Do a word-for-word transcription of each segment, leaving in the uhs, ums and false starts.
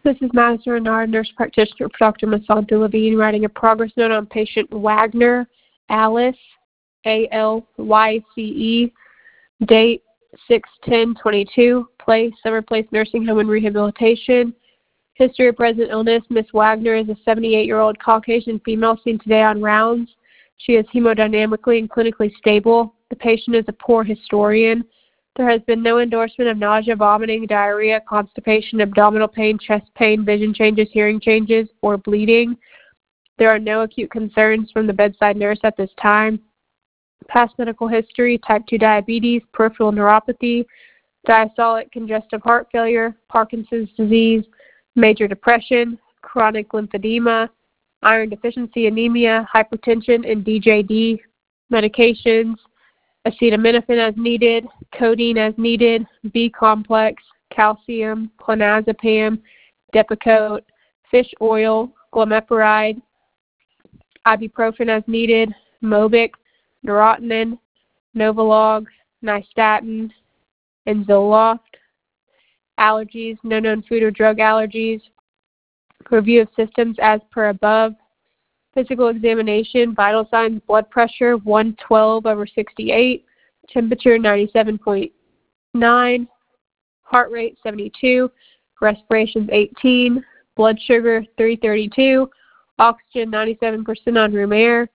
This is Madison Renard, nurse practitioner for Doctor Masanta Levine, writing a progress note on patient Wagner Alice, A L Y C E, date six ten twenty-two, place, Summer Place Nursing Home and Rehabilitation. History of present illness, Miss Wagner is a seventy-eight-year-old Caucasian female seen today on rounds. She is hemodynamically and clinically stable. The patient is a poor historian. There has been no endorsement of nausea, vomiting, diarrhea, constipation, abdominal pain, chest pain, vision changes, hearing changes, or bleeding. There are no acute concerns from the bedside nurse at this time. Past medical history, type two diabetes, peripheral neuropathy, diastolic congestive heart failure, Parkinson's disease, major depression, chronic lymphedema, iron deficiency anemia, hypertension, and D J D. Medications, acetaminophen as needed, codeine as needed, B-complex, calcium, clonazepam, Depakote, fish oil, glimepiride, ibuprofen as needed, Mobic, Neurontin, Novolog, Nystatin, and Zoloft. Allergies, no known food or drug allergies. Review of systems as per above. Physical examination, vital signs, blood pressure one twelve over sixty-eight, temperature ninety-seven point nine, heart rate seventy-two, respirations eighteen, blood sugar three thirty-two, oxygen ninety-seven percent on room air,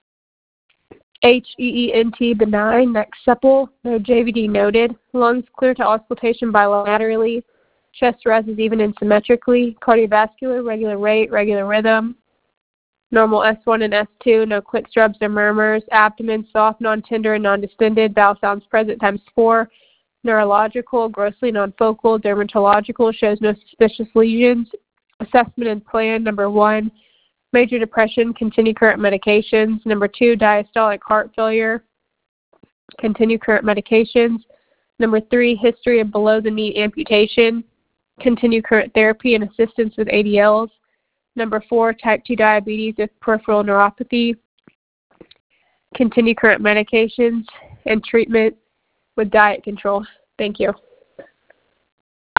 H E E N T benign, neck supple, no J V D noted, lungs clear to auscultation bilaterally, chest rises even and symmetrically, cardiovascular, regular rate, regular rhythm, normal S one and S two, no quick strubs or murmurs, abdomen soft, non-tender, and non-distended, bowel sounds present times four, neurological, grossly non-focal, dermatological, shows no suspicious lesions, assessment and plan, number one, major depression, continue current medications, number two, diastolic heart failure, continue current medications, number three, history of below-the-knee amputation, continue current therapy and assistance with A D Ls, number four, type two diabetes with peripheral neuropathy, continue current medications, and treatment with diet control. Thank you.